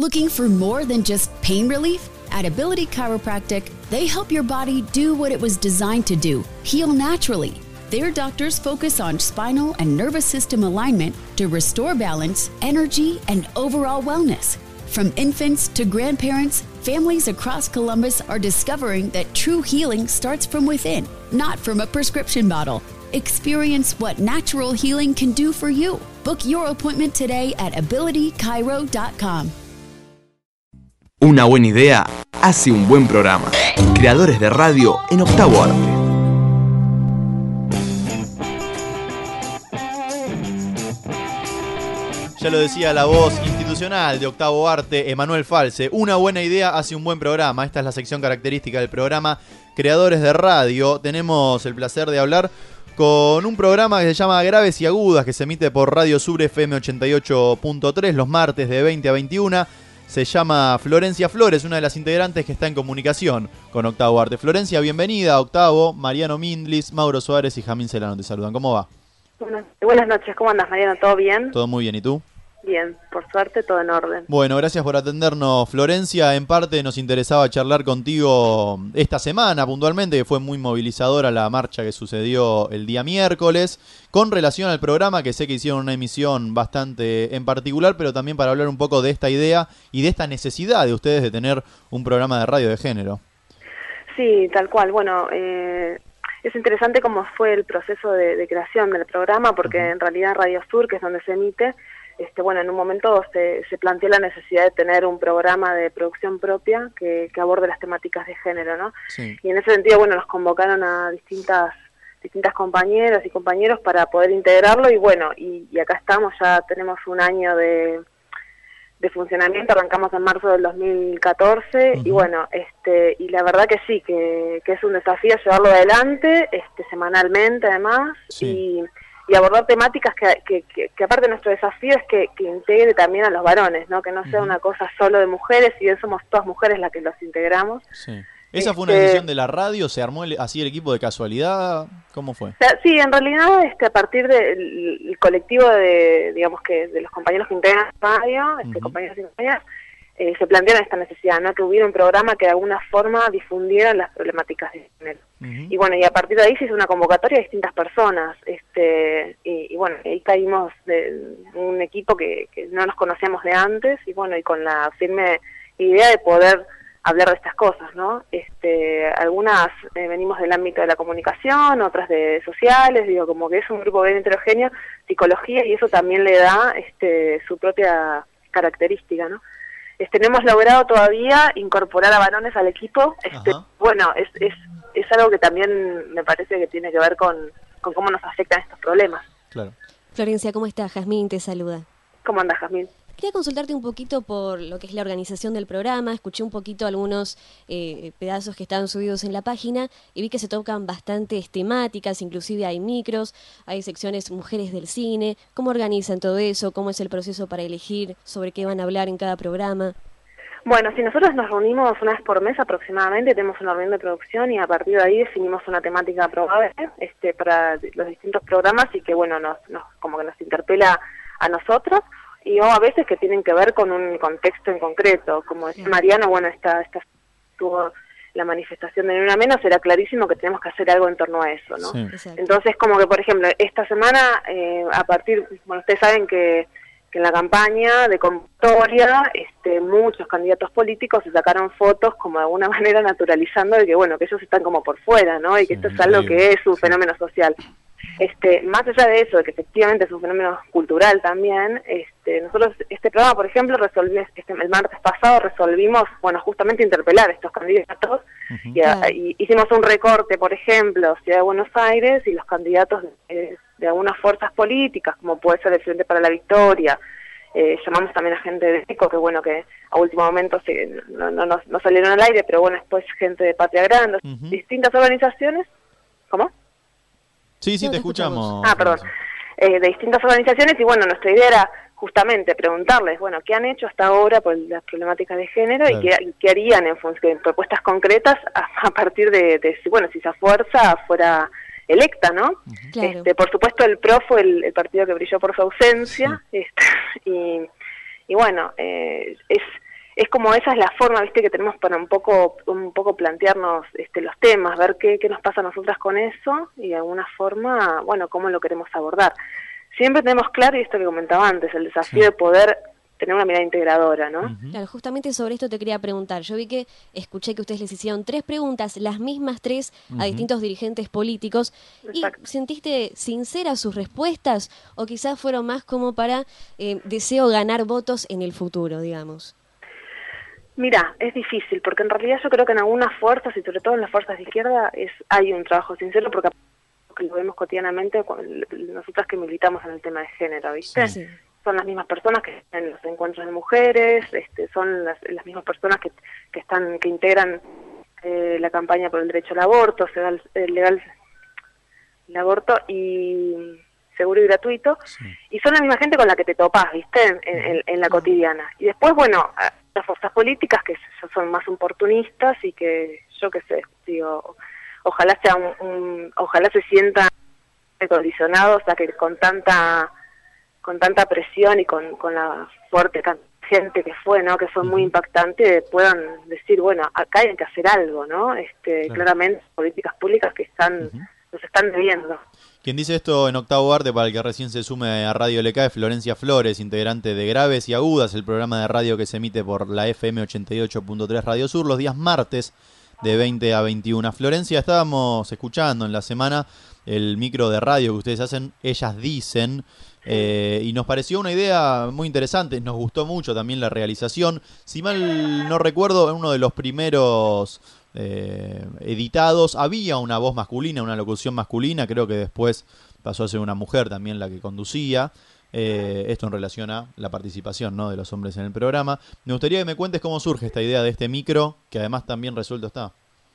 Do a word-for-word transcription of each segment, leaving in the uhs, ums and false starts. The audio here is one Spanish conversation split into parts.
Looking for more than just pain relief? At Ability Chiropractic, they help your body do what it was designed to do, heal naturally. Their doctors focus on spinal and nervous system alignment to restore balance, energy, and overall wellness. From infants to grandparents, families across Columbus are discovering that true healing starts from within, not from a prescription bottle. Experience what natural healing can do for you. Book your appointment today at ability chiro dot com. Una buena idea hace un buen programa. Creadores de radio en Octavo Arte. Ya lo decía la voz institucional de Octavo Arte, Emanuel Falce. Una buena idea hace un buen programa. Esta es la sección característica del programa Creadores de Radio. Tenemos el placer de hablar con un programa que se llama Graves y Agudas, que se emite por Radio Sur F M ochenta y ocho punto tres los martes de veinte a veintiuna. Se llama Florencia Flores, una de las integrantes que está en comunicación con Octavo Arte. Florencia, bienvenida a Octavo. Mariano Mindlis, Mauro Suárez y Jamín Celano te saludan. ¿Cómo va? Buenas, buenas noches, ¿cómo andas, Mariano? ¿Todo bien? Todo muy bien, ¿y tú? Bien, por suerte todo en orden. Bueno, gracias por atendernos, Florencia. En parte nos interesaba charlar contigo esta semana puntualmente, que fue muy movilizadora la marcha que sucedió el día miércoles, con relación al programa, que sé que hicieron una emisión bastante en particular, pero también para hablar un poco de esta idea y de esta necesidad de ustedes de tener un programa de radio de género. Sí, tal cual. Bueno, eh, es interesante cómo fue el proceso de, de creación del programa, porque uh-huh. en realidad Radio Sur, que es donde se emite, Este, bueno, en un momento se, se planteó la necesidad de tener un programa de producción propia que, que aborde las temáticas de género, ¿no? Sí. Y en ese sentido, bueno, nos convocaron a distintas distintas compañeras y compañeros para poder integrarlo y bueno, y, y acá estamos, ya tenemos un año de, de funcionamiento, arrancamos en marzo del dos mil catorce uh-huh. y bueno, este y la verdad que sí, que, que es un desafío llevarlo adelante, este semanalmente además, sí. y y abordar temáticas que, que, que, que aparte nuestro desafío es que, que integre también a los varones, ¿no? Que no sea uh-huh. una cosa solo de mujeres, si bien somos todas mujeres las que los integramos. Sí. ¿Esa este, fue una decisión de la radio? ¿Se armó el, así el equipo de casualidad? ¿Cómo fue? O sea, sí, en realidad este, a partir del de, colectivo de, digamos que de los compañeros que integran la radio, este, uh-huh. compañeros y compañeras, Eh, se plantearon esta necesidad, ¿no? Que hubiera un programa que de alguna forma difundiera las problemáticas de género. Uh-huh. Y bueno, y a partir de ahí se hizo una convocatoria a distintas personas, este y, y bueno, ahí caímos de un equipo que, que no nos conocíamos de antes, y bueno, y con la firme idea de poder hablar de estas cosas, ¿no? Este, algunas eh, venimos del ámbito de la comunicación, otras de sociales, digo, como que es un grupo bien heterogéneo, psicología, y eso también le da este su propia característica, ¿no? Este, no hemos logrado todavía incorporar a varones al equipo. Este, bueno, es, es, es algo que también me parece que tiene que ver con, con cómo nos afectan estos problemas. Claro. Florencia, ¿cómo estás? Jazmín te saluda. ¿Cómo andas, Jazmín? Quería consultarte un poquito por lo que es la organización del programa. Escuché un poquito algunos eh, pedazos que estaban subidos en la página y vi que se tocan bastantes temáticas, inclusive hay micros, hay secciones mujeres del cine. ¿Cómo organizan todo eso? ¿Cómo es el proceso para elegir sobre qué van a hablar en cada programa? Bueno, si nosotros nos reunimos una vez por mes aproximadamente, tenemos una reunión de producción y a partir de ahí definimos una temática probable este, para los distintos programas y que, bueno, nos, nos como que nos interpela a nosotros. Y o a veces que tienen que ver con un contexto en concreto, como decía Mariano, bueno, esta, esta tuvo la manifestación de Ni Una Menos, era clarísimo que tenemos que hacer algo en torno a eso, ¿no? Sí. Entonces, como que, por ejemplo, esta semana, eh, a partir, bueno, ustedes saben que, que en la campaña de convocatoria, este, muchos candidatos políticos se sacaron fotos como de alguna manera naturalizando de que, bueno, que ellos están como por fuera, ¿no? Y que esto es algo que es un fenómeno social. Este, más allá de eso, de que efectivamente es un fenómeno cultural también, este, nosotros, este programa, por ejemplo, resolví, este, el martes pasado resolvimos, bueno, justamente interpelar a estos candidatos, uh-huh. y, a, y hicimos un recorte, por ejemplo, Ciudad de Buenos Aires y los candidatos de, de algunas fuerzas políticas, como puede ser el Frente para la Victoria, eh, llamamos también a gente de ECO, que bueno, que a último momento se, no, no, no, no salieron al aire, pero bueno, después gente de Patria Grande, uh-huh. distintas organizaciones, ¿cómo? Sí, sí, no, te, te escuchamos. escuchamos. Ah, perdón. Eh, de distintas organizaciones y bueno, nuestra idea era justamente preguntarles, bueno, ¿qué han hecho hasta ahora por las problemáticas de género? Claro. y, qué, y qué harían en función de propuestas concretas a, a partir de, de, bueno, si esa fuerza fuera electa, ¿no? Uh-huh. Claro. Este, por supuesto, el P R O fue el, el partido que brilló por su ausencia, sí. este, y, y bueno, eh, es como esa es la forma, viste, que tenemos para un poco un poco plantearnos este, los temas, ver qué, qué nos pasa a nosotras con eso y de alguna forma, bueno, cómo lo queremos abordar. Siempre tenemos claro, y esto que comentaba antes, el desafío sí. de poder tener una mirada integradora, ¿no? Uh-huh. Claro, justamente sobre esto te quería preguntar. Yo vi que escuché que ustedes les hicieron tres preguntas, las mismas tres, uh-huh. a distintos dirigentes políticos. Exacto. ¿Y sentiste sinceras sus respuestas o quizás fueron más como para eh, deseo ganar votos en el futuro, digamos? Mira, es difícil, porque en realidad yo creo que en algunas fuerzas, y sobre todo en las fuerzas de izquierda, es hay un trabajo sincero, porque lo vemos cotidianamente con nosotras que militamos en el tema de género, ¿viste? Sí. Son las mismas personas que están en los encuentros de mujeres, este, son las, las mismas personas que, que están que integran eh, la campaña por el derecho al aborto, legal, legal el aborto y seguro y gratuito, sí. y son la misma gente con la que te topás, ¿viste? En, en, en la cotidiana. Y después, bueno, las fuerzas políticas que son más oportunistas y que, yo qué sé, digo, ojalá sea un, un ojalá se sientan condicionados a que con tanta con tanta presión y con, con la fuerte gente que fue, ¿no? Que fue uh-huh. muy impactante, puedan decir, bueno, acá hay que hacer algo, ¿no? Este, claro. Claramente políticas públicas que están uh-huh. nos están debiendo. Quien dice esto en Octavo Arte, para el que recién se sume a Radio L K, es Florencia Flores, integrante de Graves y Agudas, el programa de radio que se emite por la F M ochenta y ocho punto tres Radio Sur los días martes de veinte a veintiuno. Florencia, estábamos escuchando en la semana el micro de radio que ustedes hacen, Ellas Dicen, eh, y nos pareció una idea muy interesante, nos gustó mucho también la realización. Si mal no recuerdo, en uno de los primeros eh, editados había una voz masculina, una locución masculina, creo que después pasó a ser una mujer también la que conducía. Eh, esto en relación a la participación, ¿no?, de los hombres en el programa. Me gustaría que me cuentes cómo surge esta idea de este micro, que además también resuelto está.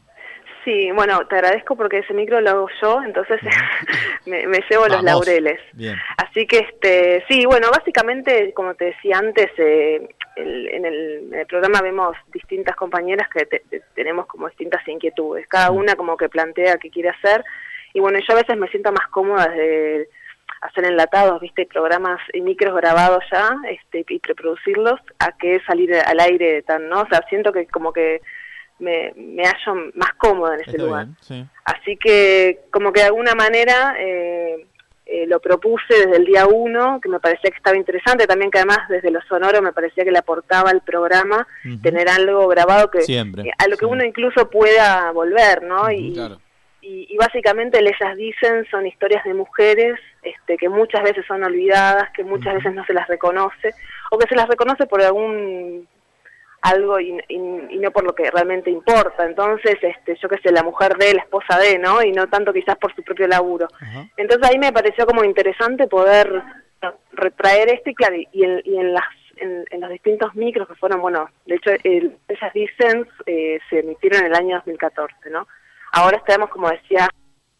Sí, bueno, te agradezco porque ese micro lo hago yo, entonces me, me llevo Vamos. los laureles. Bien. Así que, este, sí, bueno, básicamente, como te decía antes, eh, el, en, el, en el programa vemos distintas compañeras que te, te, tenemos como distintas inquietudes, cada una como que plantea qué quiere hacer, y bueno, yo a veces me siento más cómoda de hacer enlatados, viste, programas y micros grabados ya, este, y preproducirlos, a que salir al aire tan, ¿no? O sea, siento que como que me, me hallo más cómoda en ese Está lugar. Bien, sí. Así que, como que de alguna manera eh, eh, lo propuse desde el día uno, que me parecía que estaba interesante, también que además desde lo sonoro me parecía que le aportaba al programa uh-huh. tener algo grabado que siempre, eh, a lo que siempre. uno incluso pueda volver, ¿no? Uh-huh, y, claro. y, y básicamente Ellas Dicen son historias de mujeres este, que muchas veces son olvidadas, que muchas uh-huh. veces no se las reconoce, o que se las reconoce por algún algo y, y, y no por lo que realmente importa. Entonces, este, yo qué sé, la mujer de, la esposa de, ¿no? Y no tanto quizás por su propio laburo. Uh-huh. Entonces ahí me pareció como interesante poder retraer esto y claro, y en, y en las en, en los distintos micros que fueron, bueno, de hecho, el, Ellas Dicen eh, se emitieron en el año dos mil catorce, ¿no? Ahora estamos, como decía,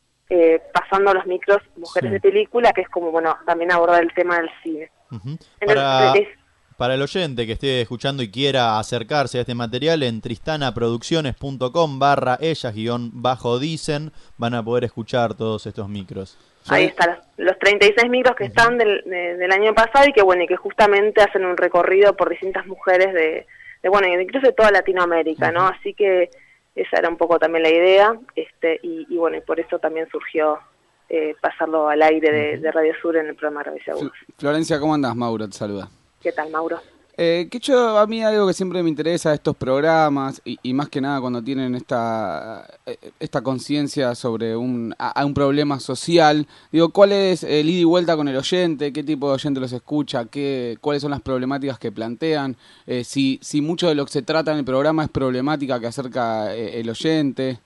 eh, pasando los micros Mujeres sí. de Película, que es como, bueno, también abordar el tema del cine. Uh-huh. Entonces, Para... es, Para el oyente que esté escuchando y quiera acercarse a este material, en tristanaproducciones.com barra ellas guión bajo dicen van a poder escuchar todos estos micros. Ahí están los treinta y seis micros que uh-huh. están del, de, del año pasado y que bueno y que justamente hacen un recorrido por distintas mujeres de, de bueno, incluso de toda Latinoamérica, uh-huh. ¿no? Así que esa era un poco también la idea, este y, y bueno, y por eso también surgió eh, pasarlo al aire de, uh-huh. de Radio Sur en el programa Graves y Agudas. Florencia, ¿cómo andás? Mauro te saluda. ¿Qué tal, Mauro? Eh, que yo, a mí algo que siempre me interesa de estos programas, y, y más que nada cuando tienen esta esta conciencia sobre un, a, a un problema social, digo, ¿cuál es el ida y vuelta con el oyente? ¿Qué tipo de oyente los escucha? ¿Qué, ¿Cuáles son las problemáticas que plantean? Eh, si, si mucho de lo que se trata en el programa es problemática que acerca eh, el oyente.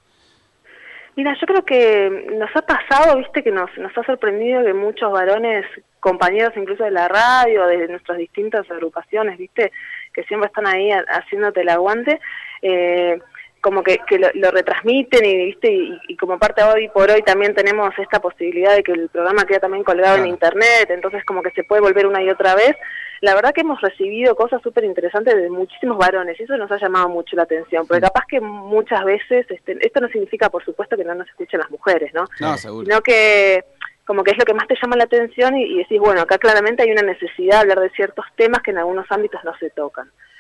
Mira, yo creo que nos ha pasado, viste, que nos, nos ha sorprendido que muchos varones, compañeros incluso de la radio, de nuestras distintas agrupaciones, viste, que siempre están ahí a, haciéndote el aguante, eh, como que, que lo, lo retransmiten y viste y, y como parte hoy por hoy también tenemos esta posibilidad de que el programa queda también colgado claro. en internet, entonces como que se puede volver una y otra vez. La verdad que hemos recibido cosas súper interesantes de muchísimos varones y eso nos ha llamado mucho la atención, porque capaz que muchas veces, este, esto no significa por supuesto que no nos escuchen las mujeres, ¿no? No, seguro. Sino que como que es lo que más te llama la atención y, y decís, bueno, acá claramente hay una necesidad de hablar de ciertos temas que en algunos ámbitos no se tocan.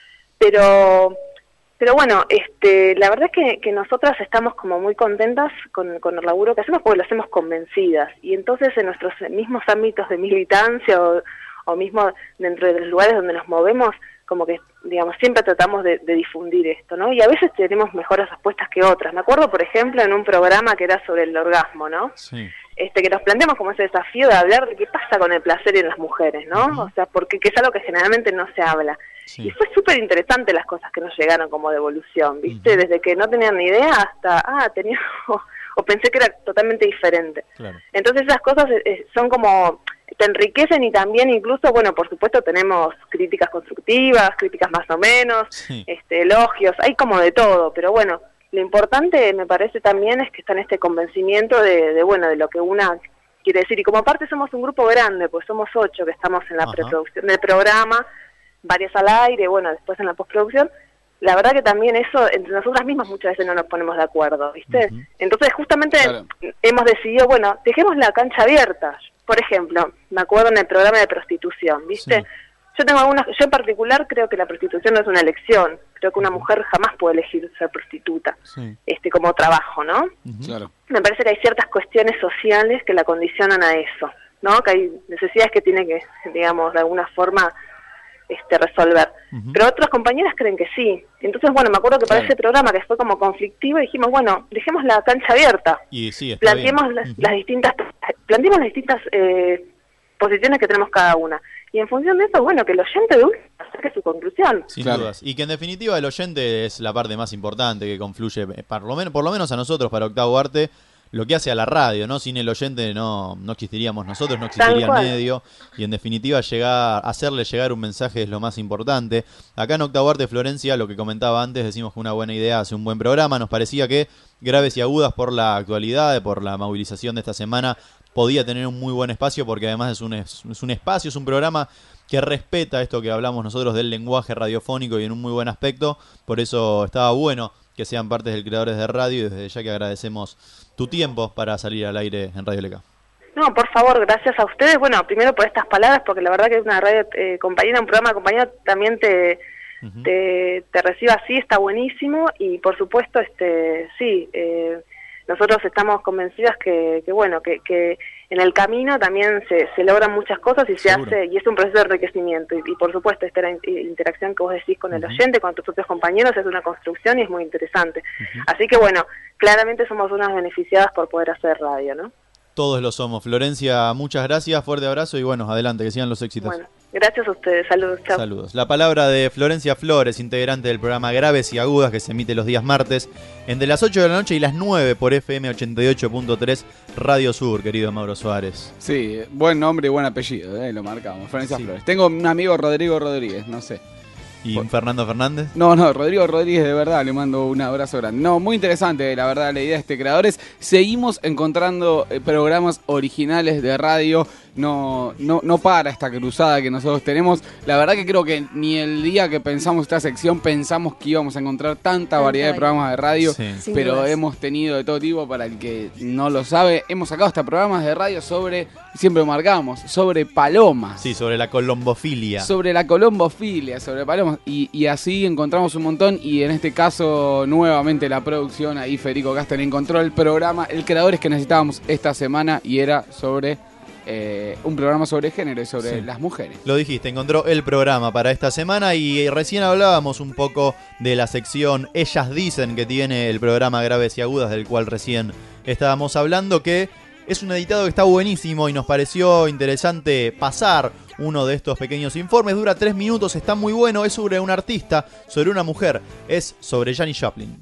pero... Pero bueno, este, la verdad es que, que nosotras estamos como muy contentas con, con el laburo que hacemos porque lo hacemos convencidas. Y entonces en nuestros mismos ámbitos de militancia o, o mismo dentro de los lugares donde nos movemos, como que, digamos, siempre tratamos de, de difundir esto, ¿no? Y a veces tenemos mejores respuestas que otras. Me acuerdo, por ejemplo, en un programa que era sobre el orgasmo, ¿no? Sí. Este, que nos planteamos como ese desafío de hablar de qué pasa con el placer en las mujeres, ¿no? Uh-huh. O sea, porque que es algo que generalmente no se habla. Sí. Y fue súper interesante las cosas que nos llegaron como devolución, ¿viste? Uh-huh. Desde que no tenían ni idea hasta, ah, tenía, o, o pensé que era totalmente diferente. Claro. Entonces esas cosas eh, son como, te enriquecen y también incluso, bueno, por supuesto tenemos críticas constructivas, críticas más o menos, sí. este, elogios, hay como de todo, pero bueno, lo importante me parece también es que está en este convencimiento de, de bueno, de lo que una quiere decir. Y como aparte somos un grupo grande, pues somos ocho que estamos en la Ajá. preproducción del programa, varias al aire, bueno, después en la postproducción, la verdad que también eso, entre nosotras mismas muchas veces no nos ponemos de acuerdo, ¿viste? Uh-huh. Entonces justamente claro. hemos decidido, bueno, dejemos la cancha abierta. Por ejemplo, me acuerdo en el programa de prostitución, ¿viste? Sí. Yo tengo algunas, yo en particular creo que la prostitución no es una elección, creo que una mujer jamás puede elegir ser prostituta, sí. este como trabajo, ¿no? Uh-huh. Claro. Me parece que hay ciertas cuestiones sociales que la condicionan a eso, ¿no? Que hay necesidades que tiene que, digamos, de alguna forma este resolver. Uh-huh. Pero otras compañeras creen que sí. Entonces, bueno, me acuerdo que para claro. ese programa que fue como conflictivo dijimos, bueno, dejemos la cancha abierta. Y sí, está planteemos bien. las, Uh-huh. las distintas planteemos las distintas eh, posiciones que tenemos cada una. Y en función de eso, bueno, que el oyente de última saque su conclusión. Sin claro. dudas. Y que en definitiva el oyente es la parte más importante que confluye, por lo menos, por lo menos a nosotros, para Octavo Arte, lo que hace a la radio, ¿no? Sin el oyente no, no existiríamos nosotros, no existiría el medio. Y en definitiva, llegar, hacerle llegar un mensaje es lo más importante. Acá en Octavo Arte, Florencia, lo que comentaba antes, decimos que una buena idea hace un buen programa. Nos parecía que Graves y Agudas, por la actualidad, por la movilización de esta semana, podía tener un muy buen espacio, porque además es un, es, es un espacio, es un programa que respeta esto que hablamos nosotros del lenguaje radiofónico y en un muy buen aspecto. Por eso estaba bueno que sean partes del Creadores de Radio, y desde ya que agradecemos tu tiempo para salir al aire en Radio L K. No, por favor, gracias a ustedes. Bueno, primero por estas palabras, porque la verdad que una radio eh, compañera, un programa compañero también te, uh-huh. te, te reciba así, está buenísimo. Y por supuesto, este sí, eh, nosotros estamos convencidas que, que bueno, que, que en el camino también se, se logran muchas cosas y se Seguro. hace, y es un proceso de enriquecimiento. Y, y por supuesto, esta interacción que vos decís con el uh-huh. oyente, con tus propios compañeros, es una construcción y es muy interesante. Uh-huh. Así que bueno, claramente somos unas beneficiadas por poder hacer radio, ¿no? Todos lo somos. Florencia, muchas gracias, fuerte abrazo y bueno, adelante, que sigan los éxitos. Bueno, gracias a ustedes, saludos. Chao. Saludos. La palabra de Florencia Flores, integrante del programa Graves y Agudas, que se emite los días martes, entre las ocho de la noche y las nueve por F M ochenta y ocho punto tres Radio Sur, querido Mauro Suárez. Sí, buen nombre y buen apellido, eh, lo marcamos, Florencia sí. Flores. Tengo un amigo Rodrigo Rodríguez, no sé. ¿Y Por... Fernando Fernández? No, no, Rodrigo Rodríguez, de verdad, le mando un abrazo grande. No, muy interesante, la verdad, la idea de este Creadores. Seguimos encontrando eh, programas originales de radio. No, no, no para esta cruzada que nosotros tenemos. La verdad que creo que ni el día que pensamos esta sección pensamos que íbamos a encontrar tanta variedad de programas de radio, sí. pero hemos tenido de todo tipo. Para el que no lo sabe, hemos sacado hasta programas de radio sobre, siempre marcamos, sobre palomas. Sí, sobre la colombofilia. Sobre la colombofilia, sobre palomas. Y, y así encontramos un montón. Y en este caso, nuevamente la producción, ahí Federico Castel encontró el programa, el Creadores que necesitábamos esta semana, y era sobre... Eh, un programa sobre género y sobre sí. las mujeres. Lo dijiste, encontró el programa para esta semana y recién hablábamos un poco de la sección Ellas Dicen que tiene el programa Graves y Agudas, del cual recién estábamos hablando, que es un editado que está buenísimo y nos pareció interesante pasar uno de estos pequeños informes. Dura tres minutos, está muy bueno, es sobre un artista, sobre una mujer, es sobre Janis Joplin.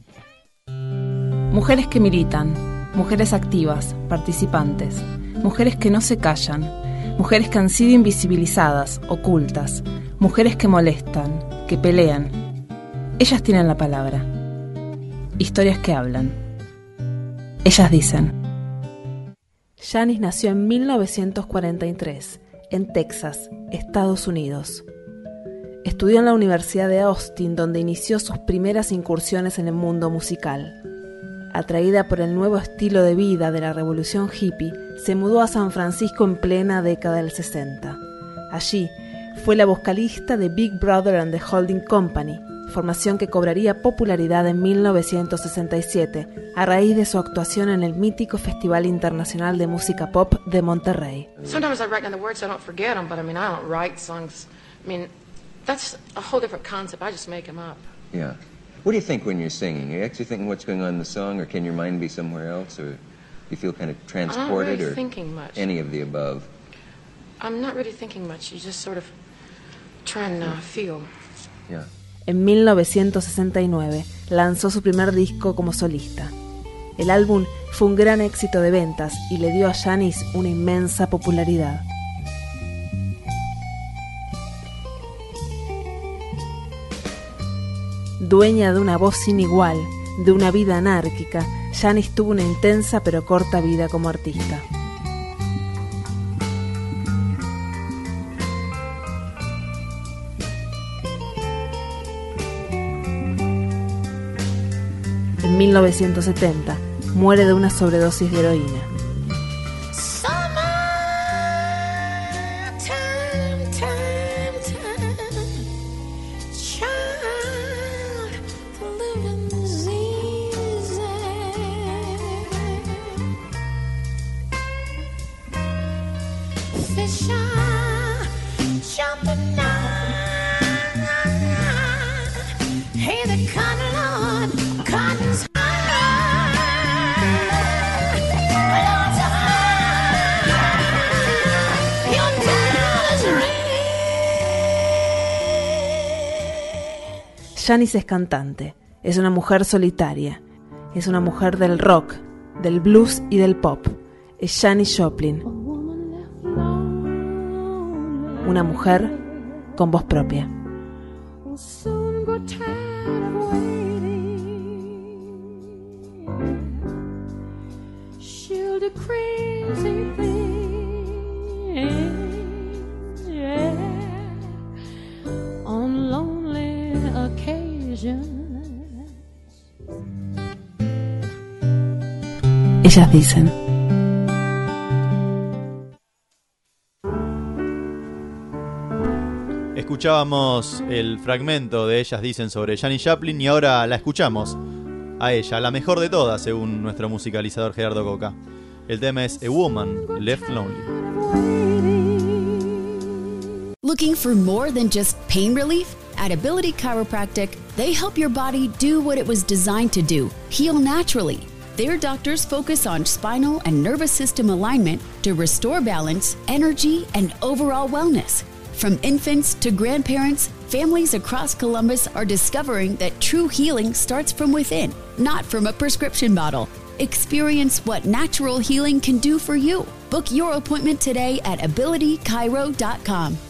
Mujeres que militan, mujeres activas, participantes. Mujeres que no se callan, mujeres que han sido invisibilizadas, ocultas, mujeres que molestan, que pelean. Ellas tienen la palabra. Historias que hablan. Ellas dicen. Janis nació en mil novecientos cuarenta y tres, en Texas, Estados Unidos. Estudió en la Universidad de Austin, donde inició sus primeras incursiones en el mundo musical. Atraída por el nuevo estilo de vida de la revolución hippie, se mudó a San Francisco en plena década del sesenta. Allí, fue la vocalista de Big Brother and the Holding Company, formación que cobraría popularidad en mil novecientos sesenta y siete a raíz de su actuación en el mítico Festival Internacional de Música Pop de Monterrey. Sometimes I write down the words so I don't forget them, but I mean I don't write songs. I mean that's a whole different concept. I just make them up. Yeah. What do you think when you're singing? Are you actually thinking what's going on in the song, or can your mind be somewhere else, or do you feel kind of transported, I'm not really or thinking much. Any of the above? I'm not really thinking much. You just sort of try and uh, feel. Yeah. En mil novecientos sesenta y nueve lanzó su primer disco como solista. El álbum fue un gran éxito de ventas y le dio a Janis una inmensa popularidad. Dueña de una voz sin igual, de una vida anárquica, Janis tuvo una intensa pero corta vida como artista. En mil novecientos setenta muere de una sobredosis de heroína. Janis es cantante, es una mujer solitaria, es una mujer del rock, del blues y del pop. Es Janis Joplin, una mujer con voz propia. Ellas dicen. Escuchábamos el fragmento de Ellas dicen sobre Janis Joplin y ahora la escuchamos a ella, la mejor de todas según nuestro musicalizador Gerardo Coca. El tema es A Woman Left Lonely. Looking for more than just pain relief? At Ability Chiropractic, they help your body do what it was designed to do, heal naturally. Their doctors focus on spinal and nervous system alignment to restore balance, energy, and overall wellness. From infants to grandparents, families across Columbus are discovering that true healing starts from within, not from a prescription bottle. Experience what natural healing can do for you. Book your appointment today at ability chiro dot com.